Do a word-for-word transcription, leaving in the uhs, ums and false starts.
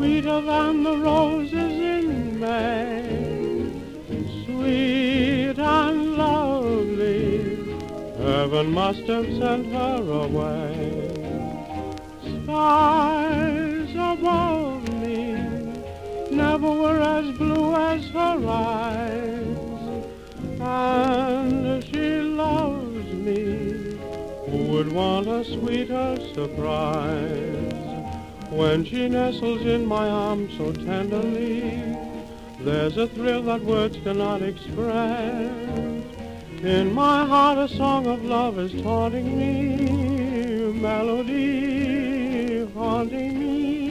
sweeter than the roses in May, sweet and lovely, heaven must have sent her away. Skies above me never were as blue as her eyes, and she loves me. Who would want a sweeter surprise? When she nestles in my arms so tenderly, there's a thrill that words cannot express. In my heart a song of love is taunting me, melody haunting me.